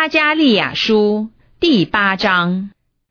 撒迦利亚书第8章。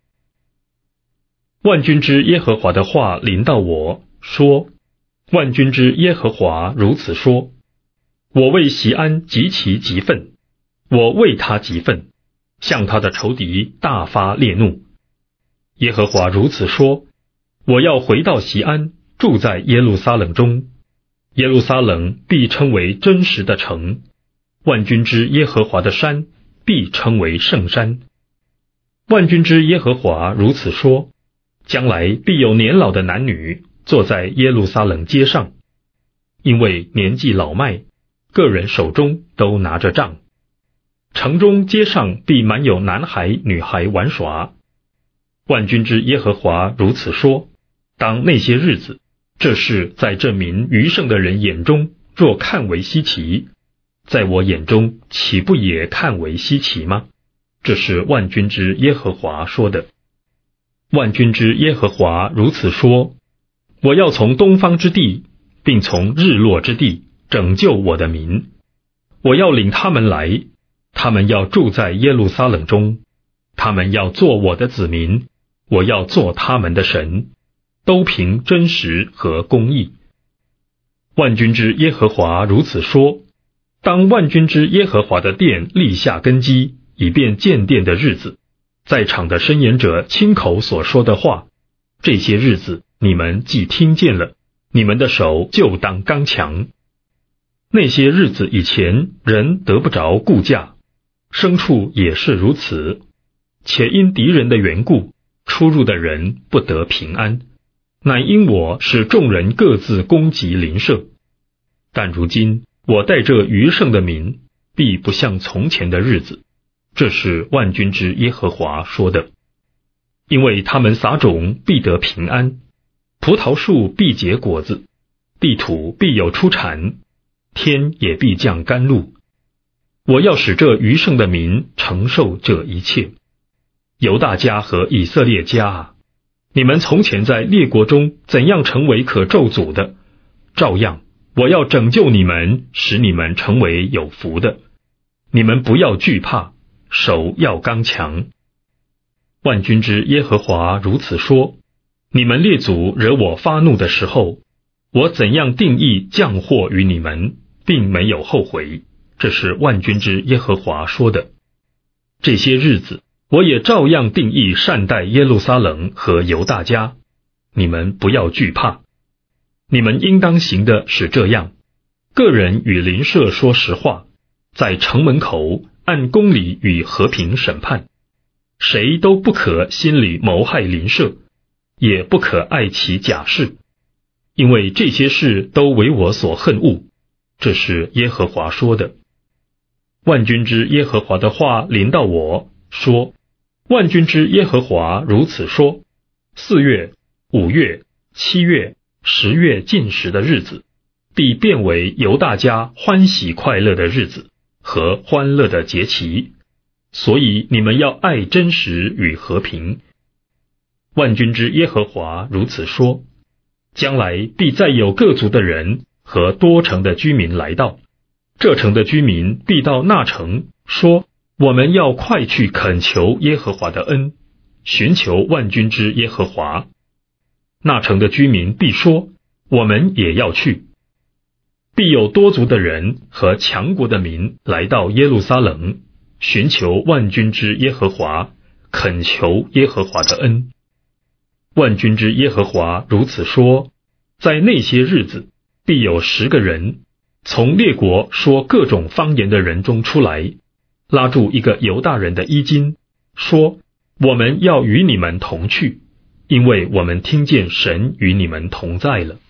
万军之耶和华的话临到我，说：万军之耶和华如此说，我为锡安极其急愤，我为他急愤，向他的仇敌大发烈怒。耶和华如此说，我要回到锡安，住在耶路撒冷中，耶路撒冷必称为真实的城，万军之耶和华的山必称为圣山。万军之耶和华如此说，将来必有年老的男女坐在耶路撒冷街上，因为年纪老迈，个人手中都拿着杖。城中街上必满有男孩女孩玩耍。万军之耶和华如此说，当那些日子，这事在这民余剩的人眼中若看为稀奇，在我眼中岂不也看为稀奇吗？这是万军之耶和华说的。万军之耶和华如此说，我要从东方之地，并从日落之地拯救我的民。我要领他们来，他们要住在耶路撒冷中，他们要做我的子民，我要做他们的神，都凭真实和公义。万军之耶和华如此说，当万军之耶和华的殿立下根基，以便建殿的日子，在场的申言者亲口所说的话，这些日子你们既听见了，你们的手就当刚强。那些日子以前，人得不着顾价，牲畜也是如此，且因敌人的缘故，出入的人不得平安，乃因我使众人各自攻击邻舍。但如今我带着余剩的民，必不像从前的日子，这是万军之耶和华说的。因为他们撒种必得平安，葡萄树必结果子，地土必有出产，天也必降甘露。我要使这余剩的民承受这一切。犹大家和以色列家啊，你们从前在列国中怎样成为可咒诅的，照样我要拯救你们，使你们成为有福的。你们不要惧怕，手要刚强。万军之耶和华如此说，你们列祖惹我发怒的时候，我怎样定义降祸于你们，并没有后悔。这是万军之耶和华说的。这些日子我也照样定义善待耶路撒冷和犹大家，你们不要惧怕。你们应当行的是这样，个人与邻舍说实话，在城门口按公理与和平审判，谁都不可心里谋害邻舍，也不可爱其假事，因为这些事都为我所恨恶。这是耶和华说的。万军之耶和华的话临到我，说：万军之耶和华如此说，4月、5月、7月、10月禁食的日子，必变为犹大家欢喜快乐的日子和欢乐的节期，所以你们要爱真实与和平。万军之耶和华如此说，将来必再有各族的人和多城的居民来到，这城的居民必到那城，说：我们要快去恳求耶和华的恩，寻求万军之耶和华。那城的居民必说：我们也要去。必有多族的人和强国的民来到耶路撒冷，寻求万军之耶和华，恳求耶和华的恩。万军之耶和华如此说，在那些日子，必有10个人从列国说各种方言的人中出来，拉住一个犹大人的衣襟，说：我们要与你们同去，因为我们听见神与你们同在了。